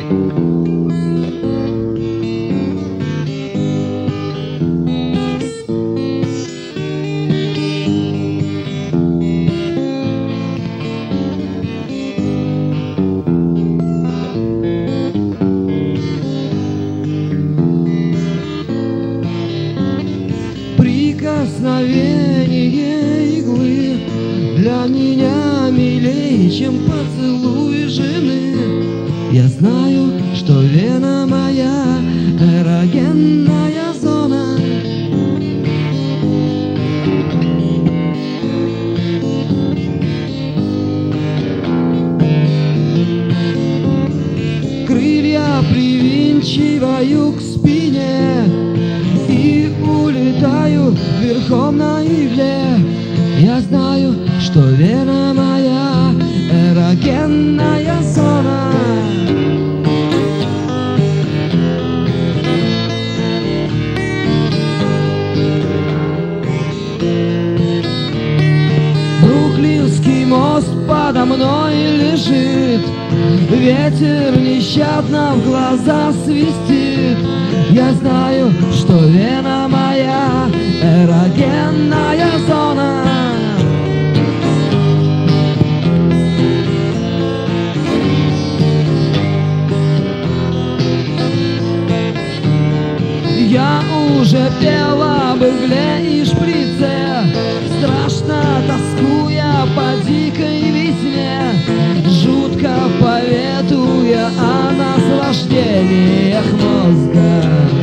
Прикосновение иглы для меня милее, чем поцелуй жены. Я знаю, что вена моя эрогенная зона. Крылья привинчиваю к спине и улетаю верхом на игле. Я знаю, что вена моя эрогенная зона. Бруклинский мост подо мной лежит, ветер нещадно в глаза свистит. Я знаю, что вена моя эрогенная зона. Я уже пел об игле и шприце, страшно тоскуя по дикой весне, жутко поветуя о наслаждениях мозга.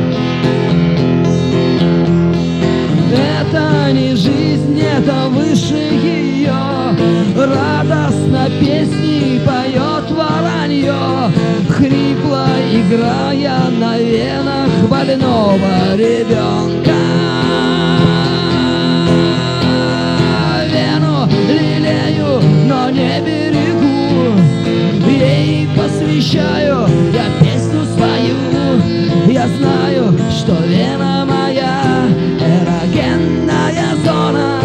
Это не жизнь, это выше ее. Радостно песни поет воронье, хрипло играя на венах больного ребенка. Вену лелею, но не берегу, ей посвящаю я песню свою. Я знаю, что вена моя эрогенная зона.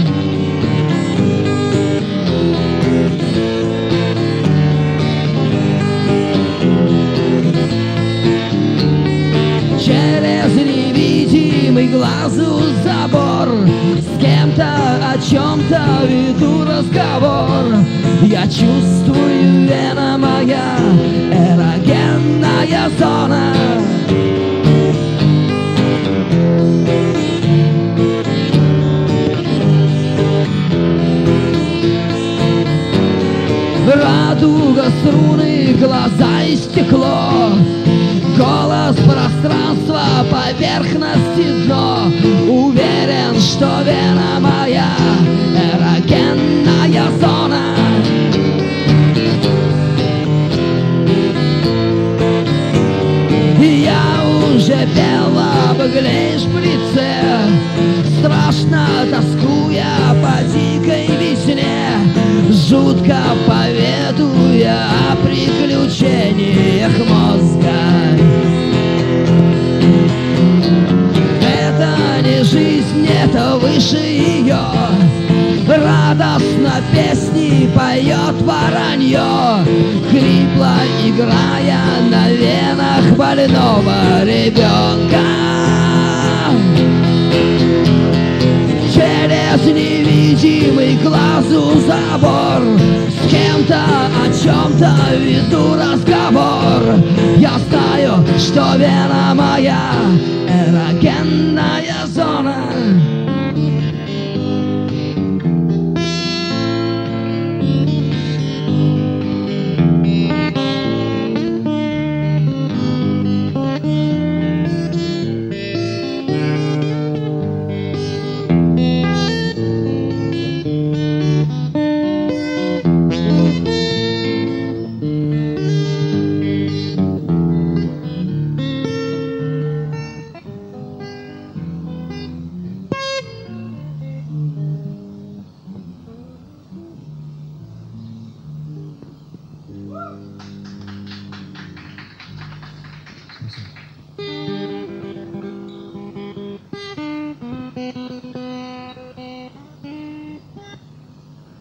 Через невидимый глазу забор с кем-то о чем-то веду разговор. Я чувствую, вена моя эрогенная зона. Радуга, струны, глаза и стекло, голос, пространство, поверхности, дно. Уверен, что вена моя эрогенная зона. Я уже пел об игле и шприце, страшно тоскуя по дикой весне, жутко поведуя о приключениях мозга. Это не жизнь, это выше ее. Радостно песни поет воронье, хрипло играя на венах больного ребенка. Через невидимый глазу забор с кем-то о чем-то веду разговор. Я знаю, что вена моя эрогенная